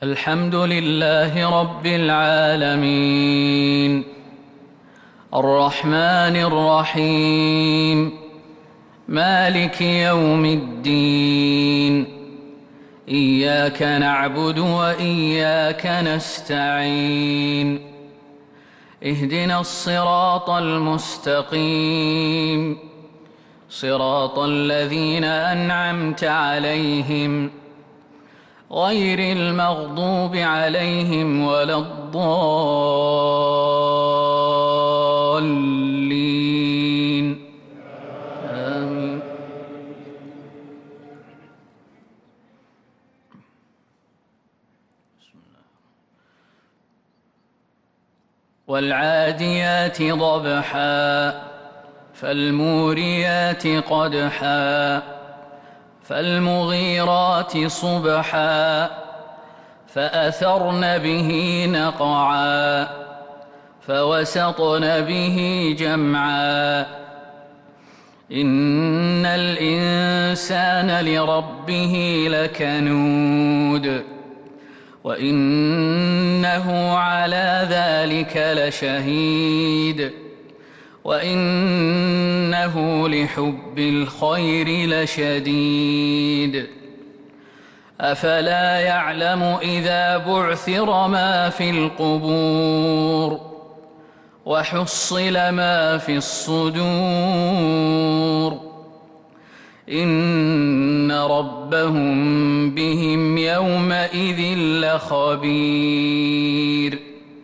الحمد لله رب العالمين الرحمن الرحيم مالك يوم الدين إياك نعبد وإياك نستعين اهدنا الصراط المستقيم صراط الذين أنعمت عليهم غير المغضوب عليهم ولا الضالين آمين. والعاديات ضبحا فالموريات قدحا فالمغيرات صبحا فأثرن به نقعا فوسطن به جمعا إن الإنسان لربه لكنود وإنه على ذلك لشهيد وإنه لحب الخير لشديد أفلا يعلم إذا بعثر ما في القبور وحصل ما في الصدور إن ربهم بهم يومئذ لخبير.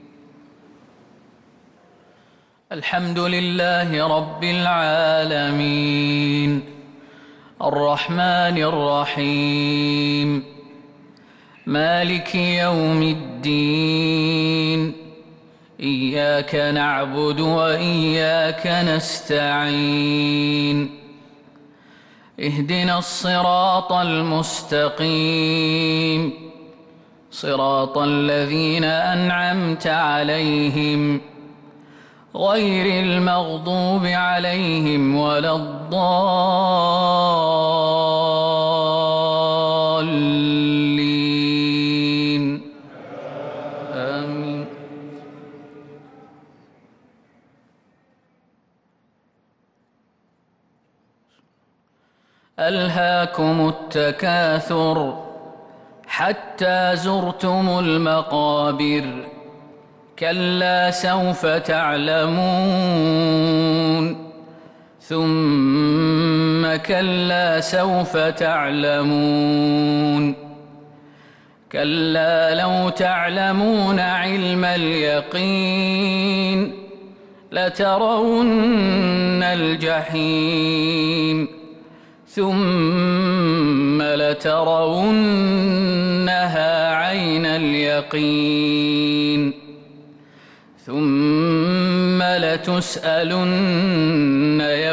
الحمد لله رب العالمين الرحمن الرحيم مالك يوم الدين إياك نعبد وإياك نستعين اهدنا الصراط المستقيم صراط الذين أنعمت عليهم غير المغضوب عليهم ولا الضالين آمين. ألهاكم التكاثر حتى زرتم المقابر كلا سوف تعلمون ثم كلا سوف تعلمون كلا لو تعلمون علم اليقين لترون الجحيم ثم لترونها عين اليقين ثم لتسألن